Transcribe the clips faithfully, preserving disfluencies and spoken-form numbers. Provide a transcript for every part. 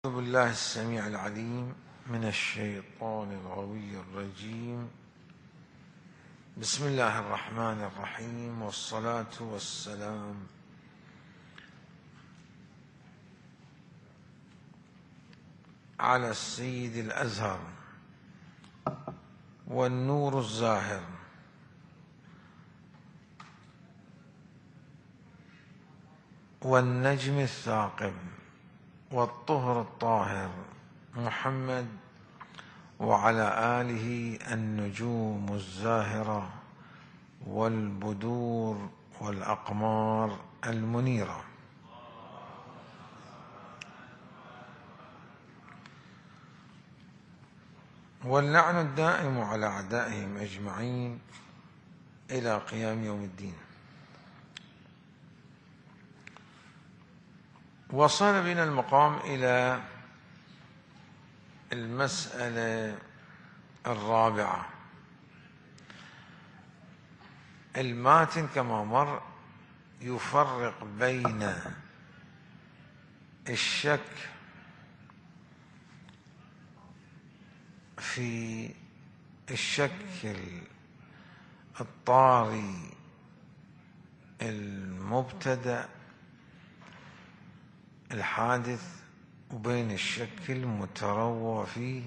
أعوذ بالله السميع العليم من الشيطان الغوي الرجيم. بسم الله الرحمن الرحيم، والصلاة والسلام على السيد الأزهر والنور الزاهر والنجم الثاقب والطهر الطاهر محمد، وعلى آله النجوم الزاهرة والبدور والأقمار المنيرة. واللعن الدائم على أعدائهم أجمعين إلى قيام يوم الدين. وصل بنا المقام إلى المسألة الرابعة. الماتن كما مر يفرق بين الشك في الشك الطاري المبتدأ الحادث، وبين الشك المتروى فيه،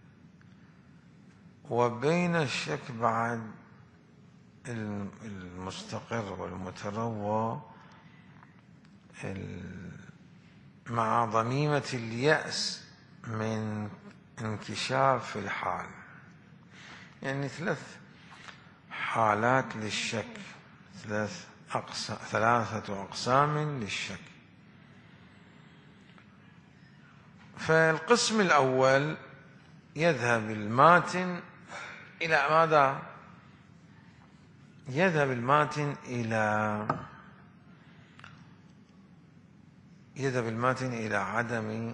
وبين الشك بعد المستقر والمتروى مع ضميمة اليأس من انكشاف الحال. يعني ثلاث حالات للشك، ثلاث أقسام ثلاثة أقسام للشك. فالقسم الأول يذهب الماتن إلى ماذا؟ يذهب الماتن إلى يذهب الماتن إلى عدم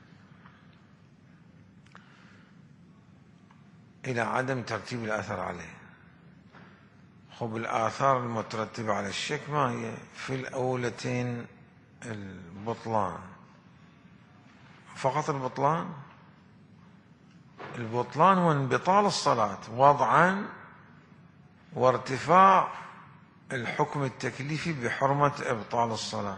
إلى عدم ترتيب الآثار عليه. خب الآثار المترتبة على الشك ما هي؟ في الأولتين البطلان، فقط البطلان. البطلان وانبطال الصلاة وضعا، وارتفاع الحكم التكليفي بحرمة إبطال الصلاة.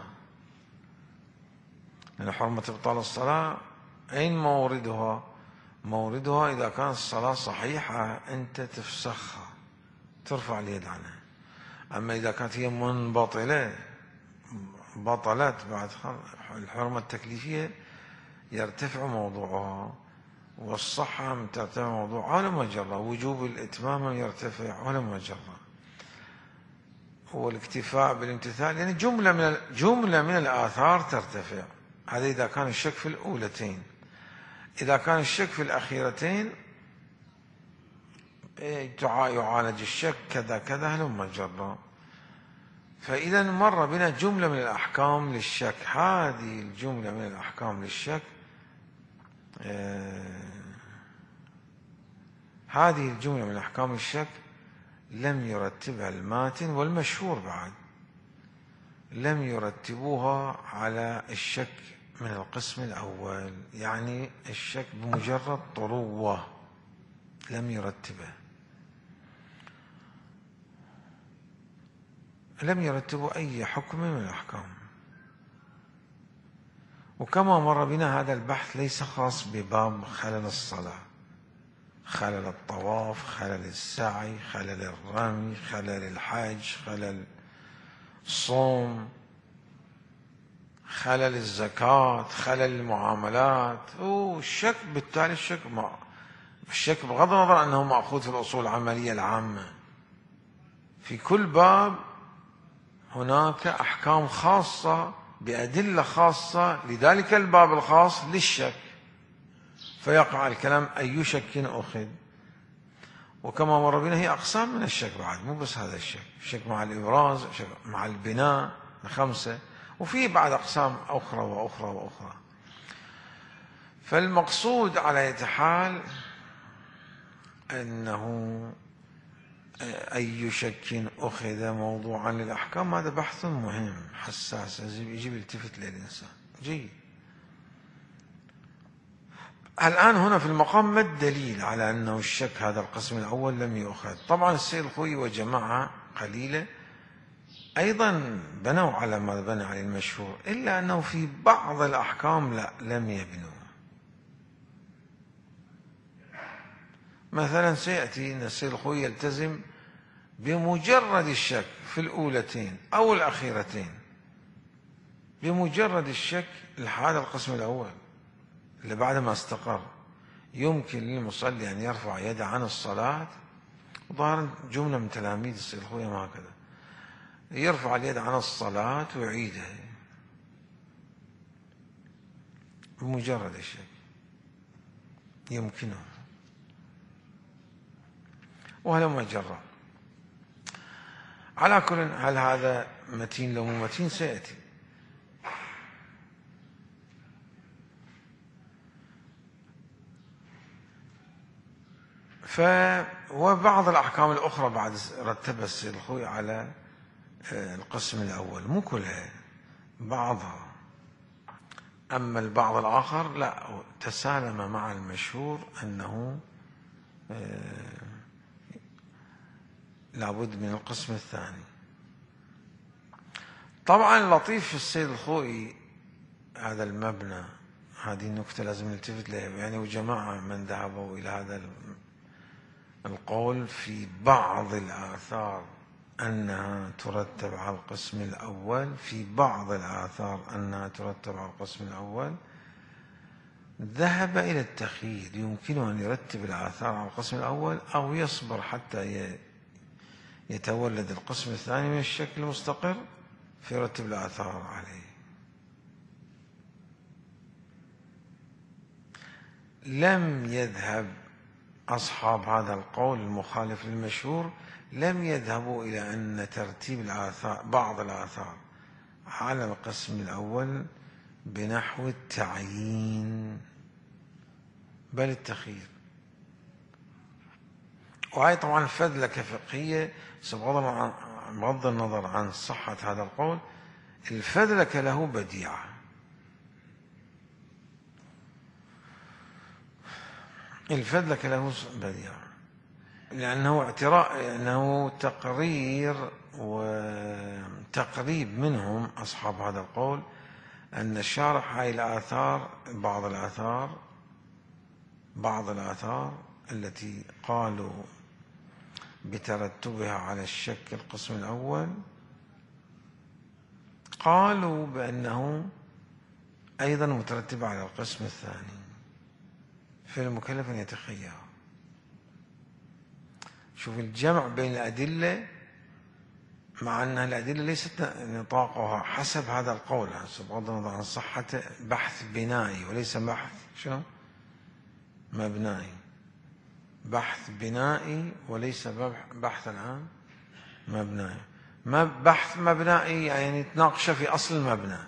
لأن حرمة إبطال الصلاة أين موردها؟ موردها إذا كانت الصلاة صحيحة أنت تفسخها، ترفع اليد عنها. أما إذا كانت هي منبطلة بطلت بعد الحرمة التكليفية يرتفع موضوعها، والصحة ترتفع موضوعها ولا مجرة، وجوب الإتمام يرتفع ولا مجرة، والاكتفاء بالامتثال. يعني جملة من جملة من الآثار ترتفع. هذا إذا كان الشك في الأولتين. إذا كان الشك في الأخيرتين يعالج الشك كذا كذا هلم مجرة. فإذا مر بنا جملة من الأحكام للشك. هذه الجملة من الأحكام للشك آه هذه الجملة من أحكام الشك لم يرتبها الماتن، والمشهور بعد لم يرتبوها على الشك من القسم الأول. يعني الشك بمجرد طروة لم يرتبه، لم يرتبوا أي حكم من الأحكام. وكما مر بنا هذا البحث ليس خاص بباب خلل الصلاة، خلل الطواف، خلل السعي، خلل الرمي، خلل الحج، خلل الصوم، خلل الزكاة، خلل المعاملات. والشك بالتالي الشك ما الشك بغض النظر أنه مأخوذ في الأصول العملية العامة. في كل باب هناك أحكام خاصة بأدلة خاصة لذلك الباب الخاص للشك، فيقع الكلام أي شك أخذ. وكما مر بنا هي أقسام من الشك بعد، مو بس هذا الشك، الشك مع الإبراز، الشك مع البناء، خمسة، وفي بعد أقسام أخرى وأخرى وأخرى. فالمقصود على أي حال أنه أي شك أخذ موضوعا للأحكام، هذا بحث مهم حساس يجب التفت للإنسان. جيد. الآن هنا في المقام ما الدليل على أنه الشك هذا القسم الأول لم يؤخذ؟ طبعا السيد الخوئي وجماعة قليلة أيضا بنوا على ما بنى عليه المشهور، إلا أنه في بعض الأحكام لا لم يبنوا. مثلا سيأتي أن السيد الخوئي يلتزم بمجرد الشك في الأولتين أو الأخيرتين، بمجرد الشك هذا القسم الأول اللي بعد ما استقر يمكن للمصلي أن يرفع يده عن الصلاة. ظاهرا جملة من تلاميذ السيد الخوئي هكذا، يرفع اليد عن الصلاة ويعيدها بمجرد الشك، يمكنه. وهلما جرى. على كل، هل هذا متين لو مو متين سيأتي. ف وبعض الأحكام الأخرى بعد رتبها السيد الخوئي على القسم الأول، مو كلها، بعضها. أما البعض الآخر لا، تسالم مع المشهور أنه لابد من القسم الثاني. طبعا لطيف في السيد الخوئي هذا المبنى، هذه النكتة لازم نلتفت لها، يعني وجماعة من ذهبوا إلى هذا القول في بعض الآثار أنها ترتب على القسم الأول، في بعض الآثار أنها ترتب على القسم الأول، ذهب إلى التخيير، يمكنه أن يرتب الآثار على القسم الأول أو يصبر حتى يتولد القسم الثاني من الشكل المستقر فيرتب الآثار عليه. لم يذهب أصحاب هذا القول المخالف للمشهور، لم يذهبوا إلى أن ترتيب الآثار بعض الآثار على القسم الأول بنحو التعيين، بل التخيير. وهي طبعا فذلكة فقهية، بغض النظر عن صحة هذا القول، الفذلكة له بديعة. الفذلكة له بديعة لأنه اعتراء، لأنه تقرير وتقريب منهم أصحاب هذا القول أن الشارح هاي الآثار، بعض الآثار بعض الآثار التي قالوا بترتبها على الشك القسم الأول، قالوا بأنه أيضا مترتبة على القسم الثاني، فالمكلف أن يتخير. شوف الجمع بين الأدلة، مع أن الأدلة ليست نطاقها حسب هذا القول، حسب بغض النظر عن صحته، بحث بنائي وليس بحث شنو مبنائي، بحث بنائي وليس بحث الآن مبنائي. ما بحث مبنائي يعني تناقش في أصل المبنى،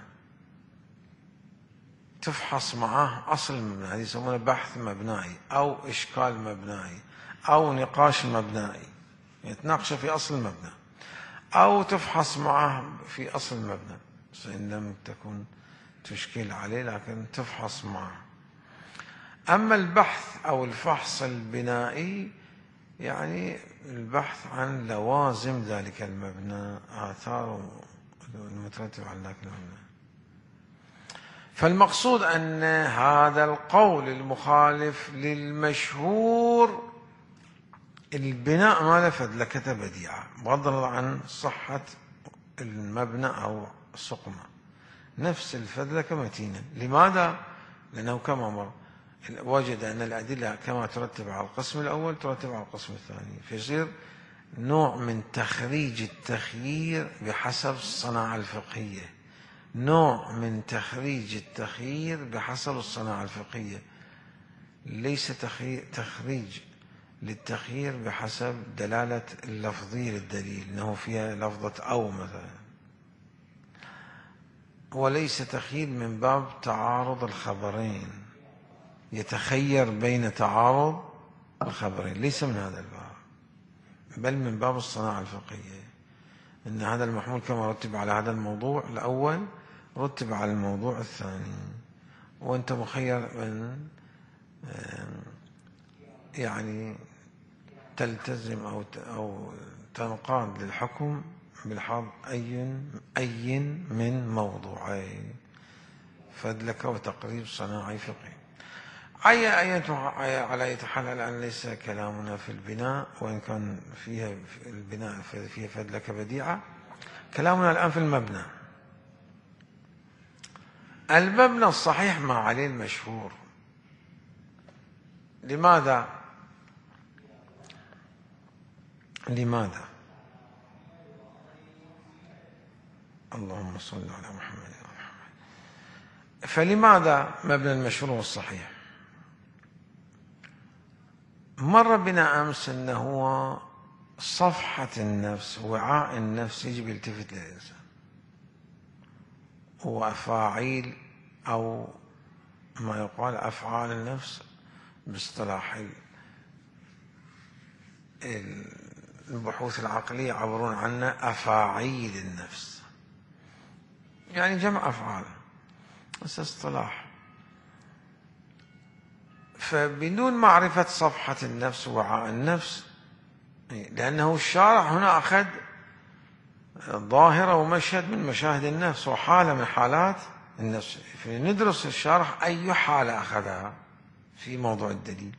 تفحص معاه أصل المبنى، هذه يسمونه بحث مبنائي أو إشكال مبنائي أو نقاش مبنائي، يتناقش في أصل المبنى أو تفحص معه في أصل المبنى، إن لم تكن تشكيل عليه لكن تفحص معه. أما البحث أو الفحص البنائي يعني البحث عن لوازم ذلك المبنى، آثار المترتب على ذلك المبنى. فالمقصود أن هذا القول المخالف للمشهور البناء ما لفت لكة بديعة، بغض النظر عن صحة المبنى أو سقمه، نفس الفذلكة متينة. لماذا؟ لأنه كما مر وجد أن الأدلة كما ترتب على القسم الأول ترتب على القسم الثاني، فيصير نوع من تخريج التخيير بحسب الصناعة الفقهية، نوع من تخريج التخيير بحسب الصناعة الفقهية، ليس تخريج للتخيير بحسب دلالة اللفظية للدليل، أنه فيها لفظة أو مثلا، وليس تخيير من باب تعارض الخبرين، يتخير بين تعارض الخبرين، ليس من هذا الباب، بل من باب الصناعة الفقهية، أن هذا المحمول كما رتب على هذا الموضوع الأول رتب على الموضوع الثاني، وأنت مخير من يعني تلتزم أو أو تنقاد للحكم بالحظ أي أي من موضوعين فدلك وتقريب صناعي فقهي. أي أية على أي حال الآن ليس كلامنا في البناء، وإن كان فيها في البناء فيها فدلك بديعة. كلامنا الآن في المبنى. المبنى الصحيح ما عليه المشهور. لماذا؟ لماذا؟ اللهم صل على محمد وعلى محمد. فلماذا مبنى المشهور والصحيح؟ مر بنا أمس أنه هو صفحة النفس، وعاء النفس يجب يلتفت للإنسان، هو أفاعيل أو ما يقال أفعال النفس باصطلاح البحوث العقلية يعبرون عنها أفاعيل النفس، يعني جمع أفعال، بس اصطلاح. فبدون معرفة صفحة النفس ووعاء النفس، لأنه الشارع هنا أخذ ظاهرة ومشهد من مشاهد النفس وحالة من حالات النفس، فندرس الشارح أي حالة أخذها في موضوع الدليل.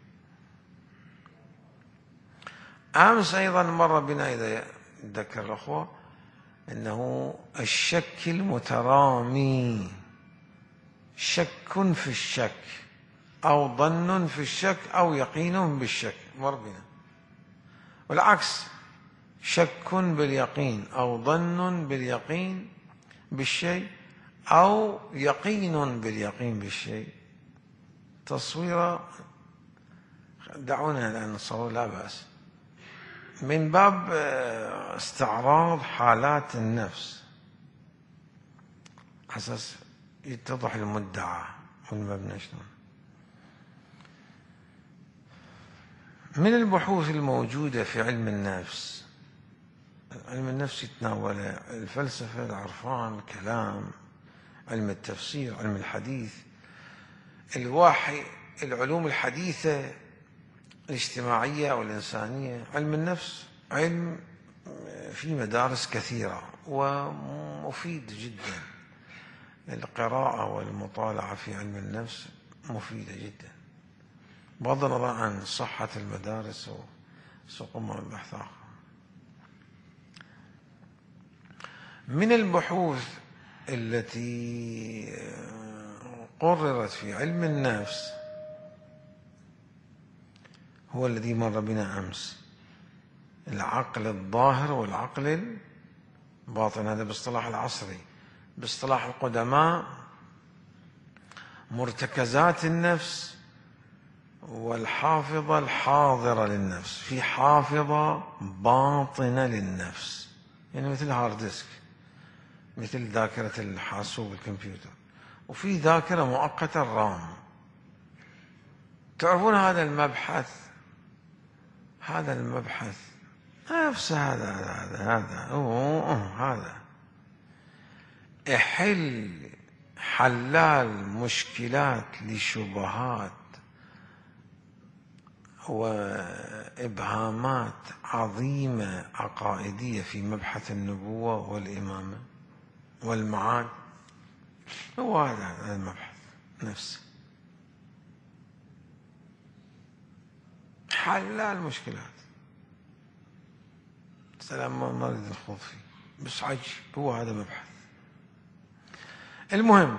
أمس أيضا مر بنا إذا ذكر الأخوة أنه الشك المترامي، شك في الشك أو ظن في الشك أو يقين بالشك، مر بنا. والعكس، شك باليقين أو ظن باليقين بالشيء أو يقين باليقين بالشيء. تصويره دعونا الآن نصور، لا بأس، من باب استعراض حالات النفس حساس يتضح المدعى والمبنى شلون. من البحوث الموجودة في علم النفس، علم النفس يتناول الفلسفة، العرفان، الكلام، علم التفسير، علم الحديث، الوحي، العلوم الحديثة الاجتماعية أو الإنسانية. علم النفس علم في مدارس كثيرة ومفيد جدا. القراءة والمطالعة في علم النفس مفيدة جدا، بغض النظر عن صحة المدارس وسقوم البحث آخر. من البحوث التي قررت في علم النفس هو الذي مر بنا أمس، العقل الظاهر والعقل الباطن. هذا باصطلاح العصري. باصطلاح القدماء مرتكزات النفس والحافظة الحاضرة للنفس. في حافظة باطنة للنفس، يعني مثل هارد ديسك، مثل ذاكرة الحاسوب الكمبيوتر، وفي ذاكرة مؤقتة الرام. تعرفون هذا المبحث، هذا المبحث نفس هذا هذا هذا أوه أوه هذا يحل حلال مشكلات لشبهات وإبهامات عظيمة عقائدية في مبحث النبوة والإمامة والمعاد. هو هذا المبحث نفسه، حلال مشكلات. سلام، ما نريد نخوض فيه، بس عجب، هو هذا مبحث. المهم،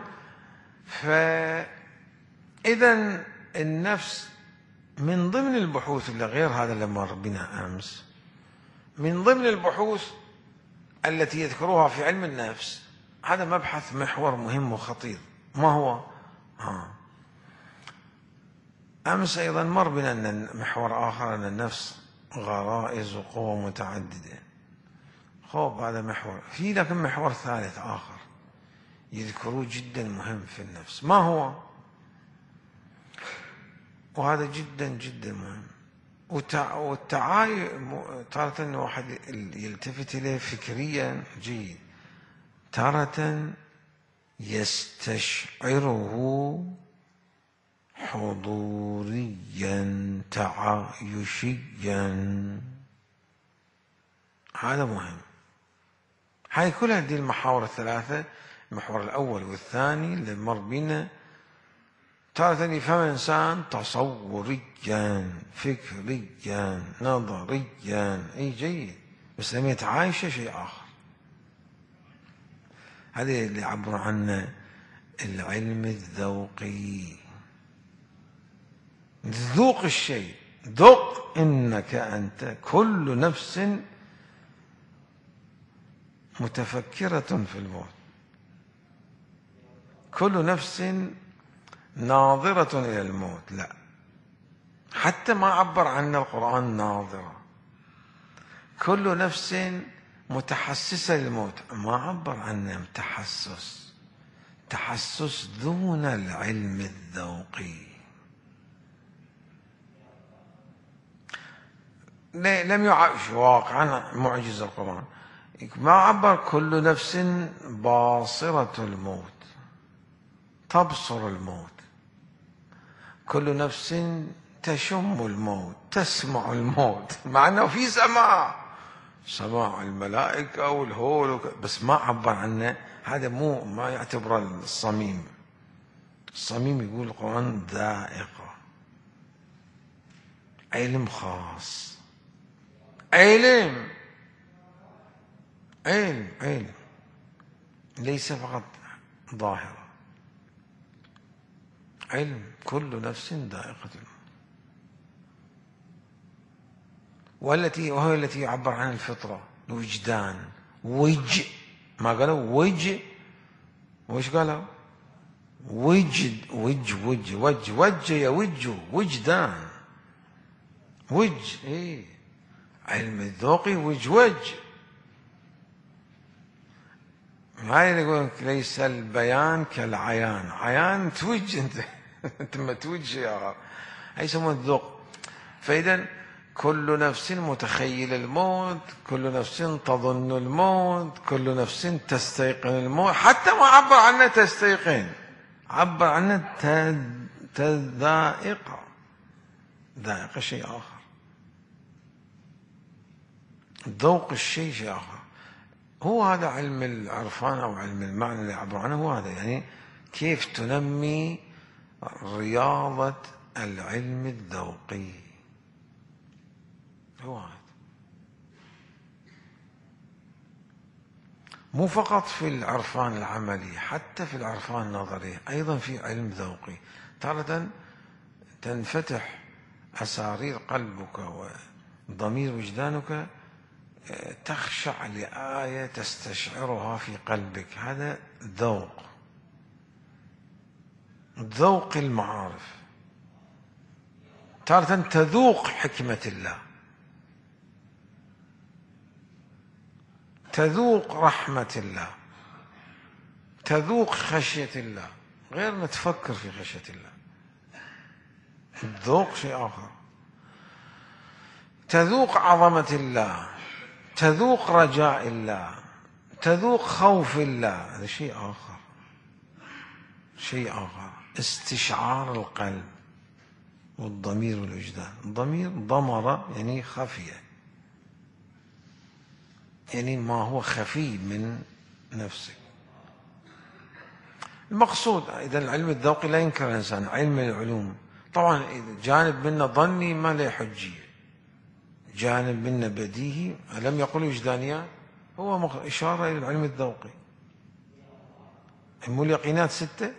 فإذا النفس من ضمن البحوث اللي غير هذا اللي مر بنا أمس، من ضمن البحوث التي يذكروها في علم النفس، هذا مبحث محور مهم وخطير. ما هو؟ ها. أمس أيضا مر بنا أن محور آخر أن النفس غرائز وقوى متعددة. خوب هذا محور. في لكن محور ثالث آخر يذكروه جدا مهم في النفس. ما هو؟ وهذا جدا جدا مهم، والتعايش تارة الواحد يلتفت إليه فكريا جيد، تارة يستشعره حضوريا تعايشيا. هذا مهم. هاي كل هذه المحاور الثلاثة، المحور الأول والثاني اللي مر بينا، تارة يفهم الإنسان تصوريا فكريا نظريا، أي جيد، بس لما يتعايش شيء آخر. هذا اللي يعبر عنه العلم الذوقي. تذوق الشيء، ذق إنك أنت كل نفس متفكرة في الموت، كل نفس ناظرة إلى الموت. لا، حتى ما عبر عن القرآن ناظرة. كل نفس متحسسة للموت، ما عبر عنه تحسس، تحسس دون العلم الذوقي. لم يعش واقعا معجز القرآن، ما عبر كل نفس باصرة الموت، تبصر الموت. كل نفس تشم الموت، تسمع الموت، مع أنه في سماع، سماع الملائكة والهول، بس ما عبر عنه. هذا مو ما يعتبر الصميم. الصميم يقول القرآن ذائقة، علم خاص، علم علم علم ليس فقط ظاهرة، علم. كل نفس ذائقة الموت، والتي وهي التي يعبر عن الفطرة، الوجدان. وج، ما قالوا وج، وش قالوا؟ وجد، وج وج وج وج يوج، وجدان، وج. ايه، علم الذوقي وج وج. هاي اللي يقول ليس البيان كالعيان، عيان توج انت انت ما توج يا، هاي يسمونه الذوق. فإذا كل نفس متخيل الموت، كل نفس تظن الموت، كل نفس تستيقن الموت. حتى ما عبر عنه تستيقن، عبر عنه تذائق. ذائق شيء آخر، ذوق الشيء شيء آخر. هو هذا علم العرفان أو علم المعنى اللي يعبر عنه، هو هذا. يعني كيف تنمي رياضة العلم الذوقي، هو هذا. مو فقط في العرفان العملي، حتى في العرفان النظري أيضا في علم ذوقي. تارة تنفتح أسارير قلبك وضمير وجدانك، تخشع لآية تستشعرها في قلبك. هذا ذوق، ذوق المعارف. تارة تذوق حكمة الله، تذوق رحمة الله، تذوق خشية الله، غير ما تفكر في خشية الله. الذوق شيء آخر. تذوق عظمة الله، تذوق رجاء الله، تذوق خوف الله. هذا شيء آخر، شيء آخر. استشعار القلب والضمير والوجدان. الضمير ضمر يعني خفية، يعني ما هو خفي من نفسك. المقصود إذا العلم الذوقي لا ينكر الإنسان علم العلوم. طبعا جانب منا ظني ما له حجية، جانب منا بديهي. ألم يقل وجدانيات؟ هو إشارة إلى العلم الذوقي. مو اليقينات ستة؟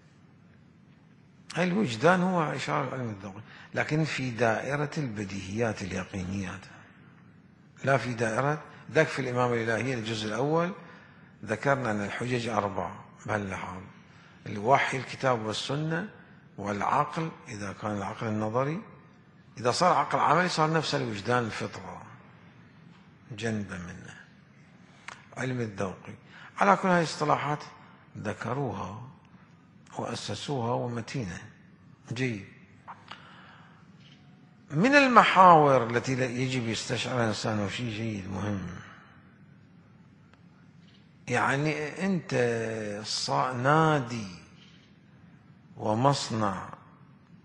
هاي الوجدان هو إشارة العلم الذوقي، لكن في دائرة البديهيات اليقينيات، لا في دائرة. ذاك في الإمامة الإلهية الجزء الأول ذكرنا أن الحجج أربعة بهالحال: الوحي الكتاب والسنة، والعقل إذا كان العقل النظري، إذا صار عقل عملي صار نفس الوجدان الفطرة جنبا منه. علم الذوقي على كل هذه الاصطلاحات ذكروها وأسسوها ومتينة. جيد. من المحاور التي يجب يستشعرها الإنسان شيء جيد مهم، يعني أنت نادي ومصنع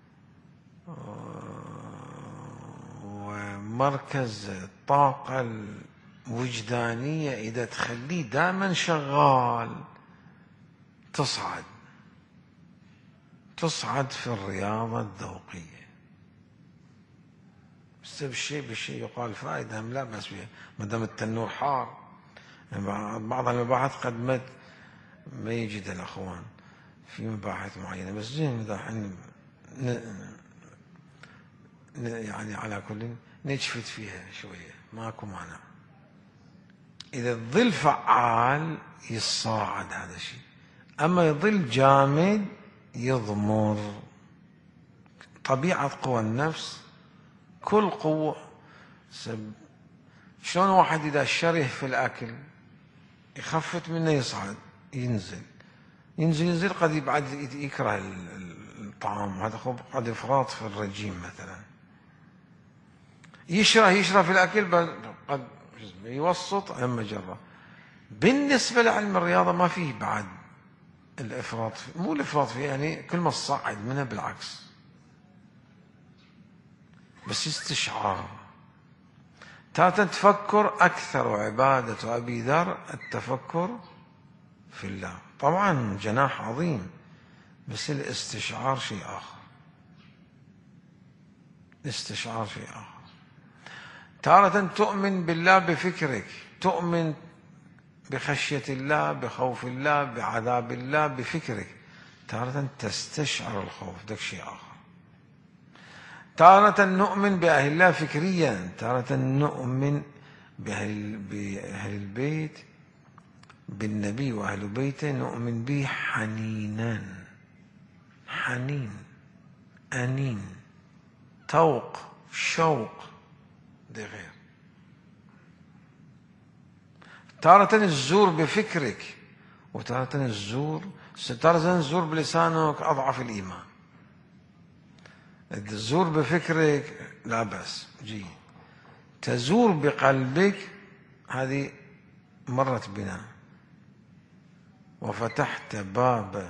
ومركز الطاقة الوجدانية إذا تخليه دائما شغال تصعد تصعد في الرياضة الذوقية. بس بالشيء بالشيء يقال فائدة لا بس بها ما دام التنور حار. بعض المباحث قد ما ما يجد الأخوان في مباحث معينة، بس زين دحين يعني على كل نجفت فيها شوية ماكو مانع. إذا الظل فعال يصاعد هذا الشيء، أما يظل جامد يضمر. طبيعة قوى النفس كل قوة سب. شلون واحد إذا شره في الأكل يخفت منه يصعد ينزل ينزل ينزل قد بعد يكره الطعام، هذا قد إفراط في الرجيم مثلا. يشره يشره في الأكل قد يوسط أما جرة. بالنسبة لعلم الرياضة ما فيه بعد الإفراط، مو الإفراط فيه يعني كل ما تصعد منها بالعكس، بس استشعار. تارة تفكر أكثر، وعبادة أبي ذر التفكر في الله. طبعا جناح عظيم، بس الاستشعار شيء آخر. الاستشعار شيء آخر. تارة تؤمن بالله بفكرك، تؤمن بخشية الله، بخوف الله، بعذاب الله بفكرك. تارة تستشعر الخوف، ذاك شيء آخر. تارة نؤمن بأهل الله فكريا، تارة نؤمن بأهل, بأهل البيت، بالنبي وأهل بيته نؤمن به حنينا، حنين، أنين، توق، شوق، ده غير. تارة الزور بفكرك، وتارة الزور تارة الزور بلسانك أضعف الإيمان. الزور بفكرك لا بأس جي، تزور بقلبك هذه مرت بنا. وفتحت باب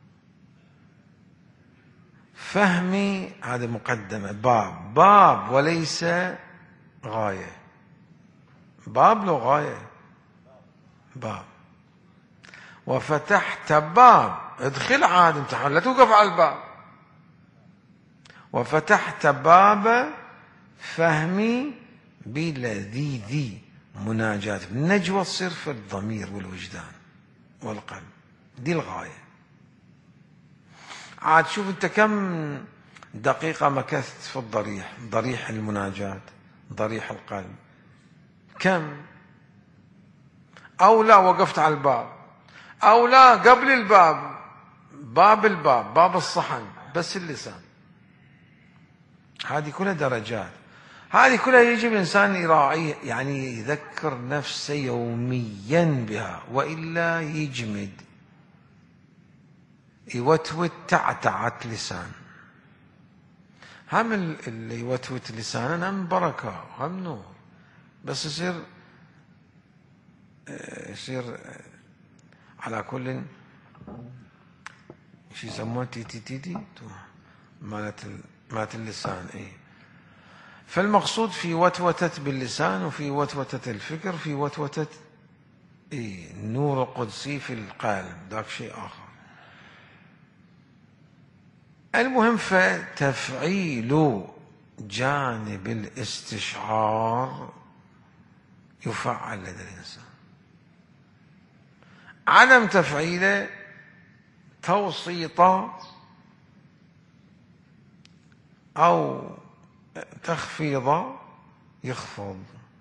فهمي، هذه مقدمة، باب باب وليس غاية. باب له غاية، باب. وفتحت باب، ادخل عاد امتحان لا توقف على الباب. وفتحت باب فهمي بلذيذ مناجاة. النجوى تصير في الضمير والوجدان والقلب، دي الغاية. عاد شوف انت كم دقيقة مكثت في الضريح، ضريح المناجاة، ضريح القلب، كم؟ أو لا وقفت على الباب، أو لا قبل الباب، باب الباب، باب الصحن، بس اللسان. هذه كلها درجات، هذه كلها يجب الإنسان يراعيه، يعني يذكر نفسه يوميا بها، وإلا يجمد يوتوت تعتعت لسان. هم اللي يوتوت لسانا هم بركة هم نور، بس يصير يصير على كل شو يسمونه تي تي تي تي مالت مالت اللسان. ايه فالمقصود في وتوتة باللسان، وفي وتوتة الفكر، في وتوتة ايه النور القدسي في القلب، ذاك شيء آخر. المهم فتفعيل جانب الاستشعار يفعل لدى الإنسان. عدم تفعيله توسيطه أو تخفيضه يخفض.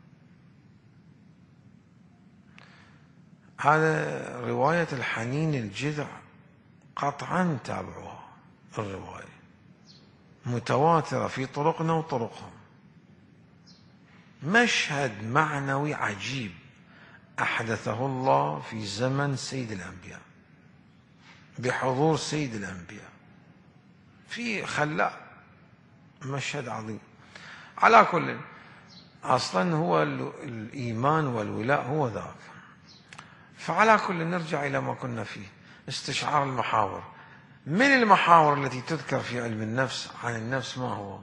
هذا رواية الحنين الجذع قطعا تابعوها، الرواية متواترة في طرقنا وطرقهم. مشهد معنوي عجيب أحدثه الله في زمن سيد الأنبياء، بحضور سيد الأنبياء، في خلاء، مشهد عظيم. على كل أصلا هو الإيمان والولاء هو ذاك. فعلى كل نرجع إلى ما كنا فيه، استشعار المحاور. من المحاور التي تذكر في علم النفس عن النفس ما هو؟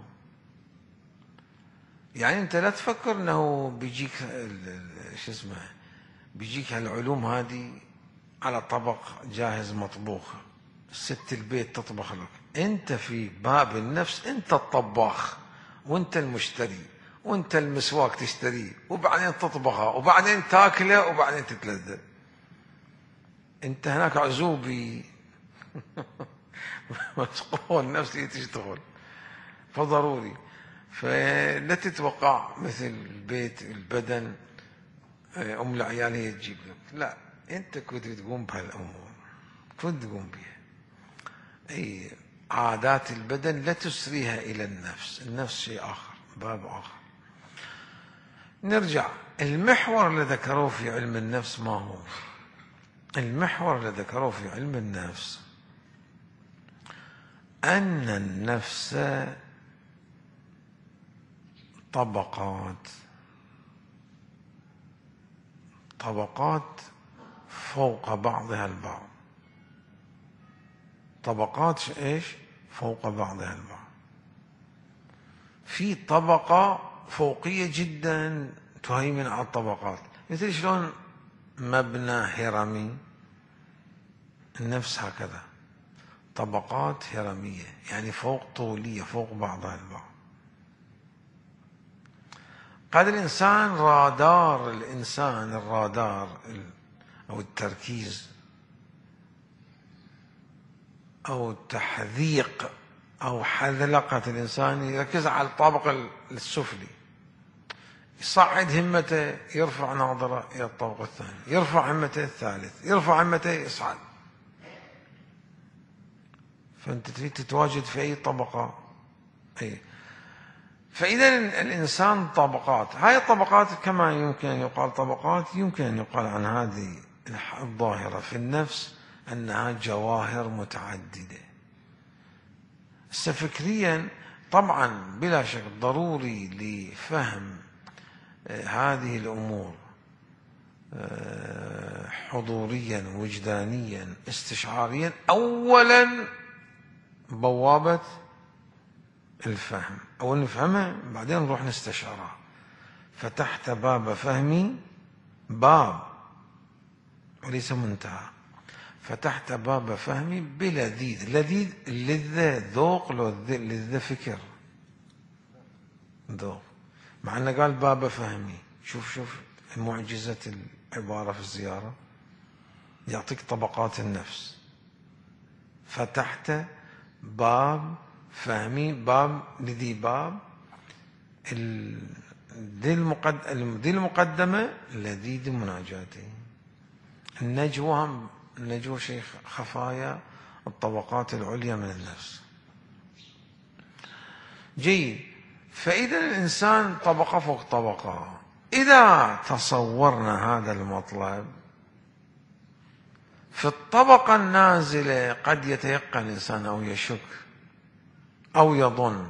يعني أنت لا تفكر أنه بيجيك شو اسمه بيجيك هالعلوم هذه على طبق جاهز مطبوخ، ست البيت تطبخ لك. أنت في باب النفس أنت الطباخ، وأنت المشتري، وأنت المسواك تشتريه، وبعدين تطبخه، وبعدين تاكله، وبعدين تتلذذ. أنت هناك عزوبي مشغول نفسي تشتغل، فضروري. فلا تتوقع مثل البيت البدن أم العيال هي تجيب لك، لا، أنت كنت تقوم بهالأمور، كنت تقوم بها. أي عادات البدن لا تسريها إلى النفس، النفس شيء آخر، باب آخر. نرجع، المحور اللي ذكروه في علم النفس ما هو؟ المحور اللي ذكروه في علم النفس أن النفس طبقات، طبقات فوق بعضها البعض، طبقات ايش؟ فوق بعضها البعض. في طبقة فوقية جدا تهيمن على الطبقات، مثل شلون مبنى هرمي، النفس هكذا طبقات هرمية، يعني فوق طولية فوق بعضها البعض. قد الإنسان رادار، الإنسان الرادار أو التركيز أو التحذيق أو حذلقة الإنسان يركز على الطابق السفلي، يصعد همته، يرفع ناظره إلى الطابق الثاني، يرفع همته الثالث، يرفع همته يصعد. فأنت تريد تتواجد في أي طبقة. أي فإذا الإنسان طبقات، هاي الطبقات كما يمكن أن يقال طبقات، يمكن أن يقال عن هذه الظاهرة في النفس أنها جواهر متعددة. فكريا طبعا بلا شك ضروري لفهم هذه الأمور حضوريا وجدانيا استشعاريا، أولا بوابة الفهم، أولا نفهمها بعدين نروح نستشعرها. فتحت باب فهمي، باب وليس منتهى، فتحت باب فهمي بلذيذ، لذيذ لذة ذوق، لذة فكر، ذوق، مع أنه قال باب فهمي. شوف شوف معجزة العبارة في الزيارة، يعطيك طبقات النفس. فتحت باب فهمي، باب لذي باب، ذي المقدمة لذيذ مناجاتي. النجوى، النجوى شيء خفايا الطبقات العليا من النفس. جيد. فإذا الإنسان طبقة فوق طبقة. إذا تصورنا هذا المطلب، في الطبقة النازلة قد يتيقن الإنسان أو يشك أو يظن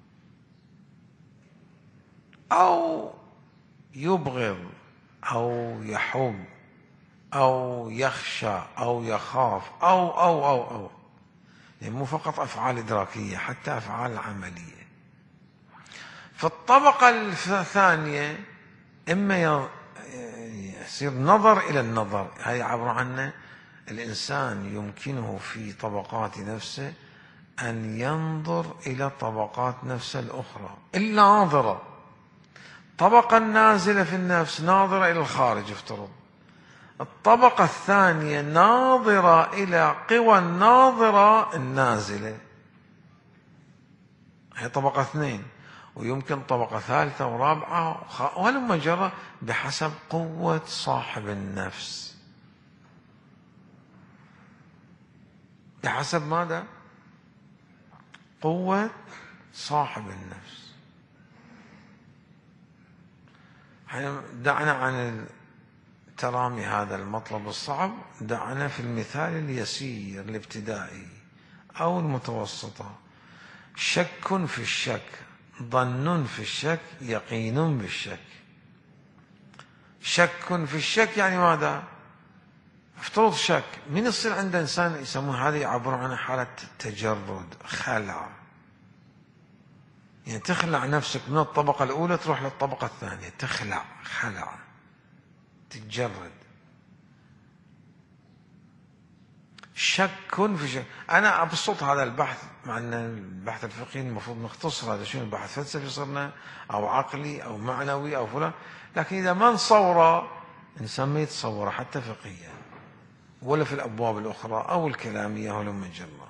أو يبغض أو يحب أو يخشى أو يخاف أو أو أو أو يعني مو فقط أفعال إدراكية، حتى أفعال عملية. في الطبقة الثانية إما يصير نظر إلى النظر، هذه عبر عنه الإنسان يمكنه في طبقات نفسه أن ينظر إلى طبقات نفسه الأخرى الناظرة. الطبقة النازلة في النفس ناظرة إلى الخارج افترض، الطبقة الثانية ناظرة إلى قوى الناظرة النازلة، هي طبقة اثنين، ويمكن طبقة ثالثة ورابعة وهلم جرى بحسب قوة صاحب النفس. بحسب ماذا؟ قوة صاحب النفس. دعنا عن ترامي هذا المطلب الصعب، دعنا في المثال اليسير الابتدائي أو المتوسطة. شك في الشك، ظن في الشك، يقين بالشك. شك في الشك يعني ماذا؟ افترض شك، من يصير عند إنسان يسمون هذه يعبرون عنها حالة تجرد، خلع، يعني تخلع نفسك من الطبقة الأولى تروح للطبقة الثانية، تخلع، خلع، تتجرد. شك في شك. أنا أبسط هذا البحث، مع أن البحث الفقهي المفروض نختصر هذا، شنو البحث فلسفي صرنا أو عقلي أو معنوي أو فلان، لكن إذا ما نصوره إنسان ما يتصوره حتى فقهيا ولا في الأبواب الأخرى أو الكلامية ولا مجرة.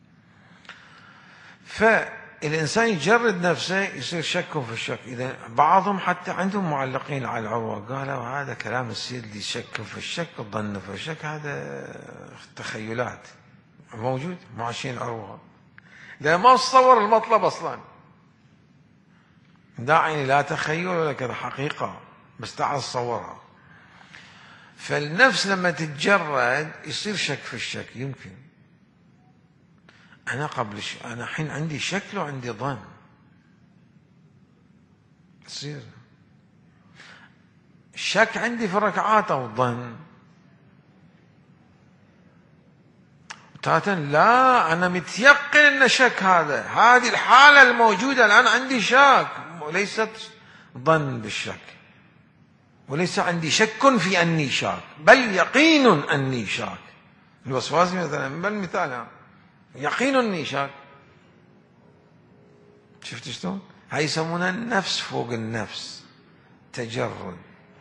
فالإنسان يجرد نفسه يصير شك في الشك. إذا بعضهم حتى عندهم معلقين على العروة قالوا هذا كلام السيد اللي شك في الشك الظن في الشك هذا تخيلات، موجود معاشين العروة، لا ما تصور المطلب أصلا، داعي لا تخيل ولا كذا، حقيقة بس تعال تصورها. فالنفس لما تتجرد يصير شك في الشك. يمكن أنا قبل ش... أنا حين عندي شك وعندي ظن، يصير الشك عندي في الركعات أو الظن، تارة لا أنا متيقن أن شك، هذا هذه الحالة الموجودة الآن عندي شك، وليست ظن بالشك، وليس عندي شك في أني شاك، بل يقين أني شاك. الوسواس مثلا، بل مثال يقين أني شاك. شفت شلون؟ هاي يسمونها النفس فوق النفس، تجرد.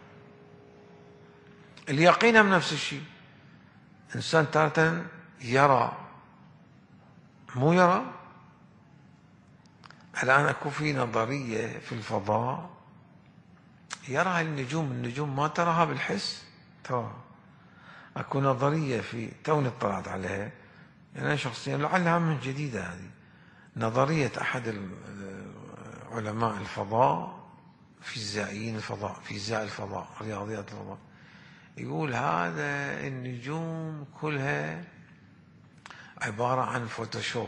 اليقين هم نفس الشيء. إنسان تارة يرى، مو يرى. الآن أكو في نظرية في الفضاء، يرى النجوم، النجوم ما تراها بالحس، ترى. أكو نظرية في توني اطلعت عليها، يعني أنا شخصيا لعلها من جديدة، هذه نظرية أحد علماء الفضاء، فيزيائيين الفضاء، فيزياء الفضاء، رياضيات الفضاء، يقول هذا النجوم كلها عبارة عن فوتوشوب.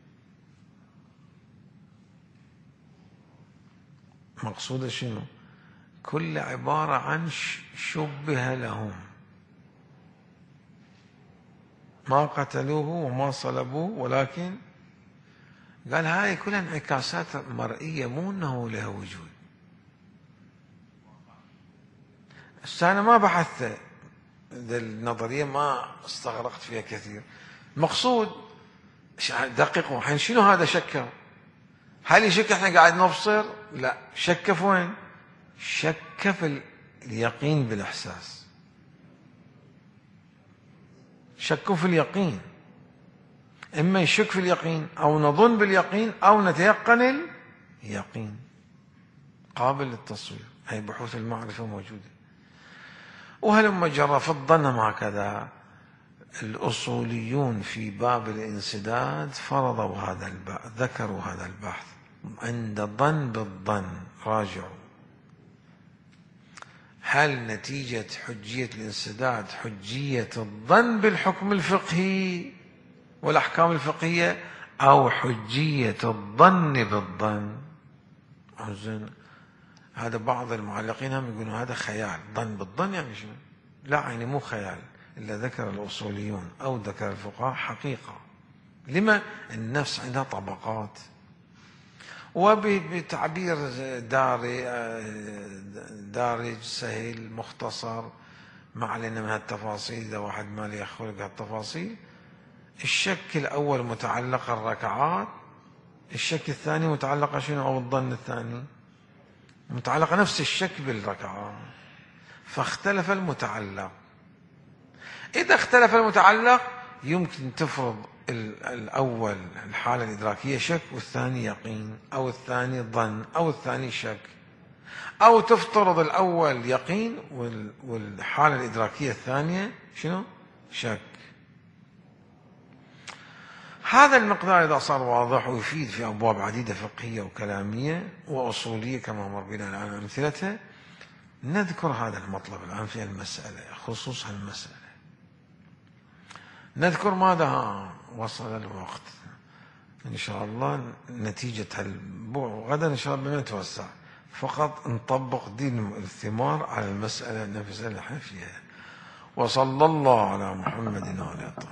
مقصوده شنو؟ كل عبارة عن شبه لهم، ما قتلوه وما صلبوه، ولكن قال هاي كلها انعكاسات مرئية، مو انه له وجود. بس انا ما بحثت النظرية، ما استغرقت فيها كثير. مقصود دقيقوا الحين، شنو هذا شك؟ هل يشك احنا قاعد نبصر؟ لا، شك في وين؟ شك في اليقين بالاحساس، شك في اليقين. اما يشك في اليقين او نظن باليقين او نتيقن اليقين، قابل للتصوير. هي بحوث المعرفة موجودة. وهلما جرى في الظن هكذا. الأصوليون في باب الانسداد فرضوا هذا البحث، ذكروا هذا البحث عند الظن بالظن. راجعوا، هل نتيجة حجية الانسداد حجية الظن بالحكم الفقهي والأحكام الفقهية، أو حجية الظن بالظن؟ زين، هذا بعض المعلقين هم يقولون هذا خيال، ظن بالظن يعني شنو؟ لا، يعني مو خيال، إلا ذكر الأصوليون أو ذكر الفقهاء حقيقة. لما؟ النفس عندها طبقات، وبتعبير دارج سهل مختصر، ما علينا من هالتفاصيل، إذا واحد ما لي يخلق هالتفاصيل. الشك الأول متعلق الركعات، الشك الثاني متعلق شنو؟ أو الظن الثاني متعلق نفس الشك بالركعات، فاختلف المتعلق. إذا اختلف المتعلق يمكن تفرض الأول الحالة الإدراكية شك والثاني يقين، أو الثاني ظن، أو الثاني شك، أو تفترض الأول يقين والحالة الإدراكية الثانية شنو؟ شك. هذا المقدار إذا صار واضح ويفيد في أبواب عديدة فقهية وكلامية وأصولية كما مر بنا الآن أمثلتها، نذكر هذا المطلب الآن في المسألة، خصوص المسألة. نذكر ماذا وصل الوقت إن شاء الله نتيجة هالبوع، غدا إن شاء الله بنتوسع، فقط نطبق دين الثمار على المسألة نفسها اللي احنا فيها. وصلى الله على محمد وعلى آله.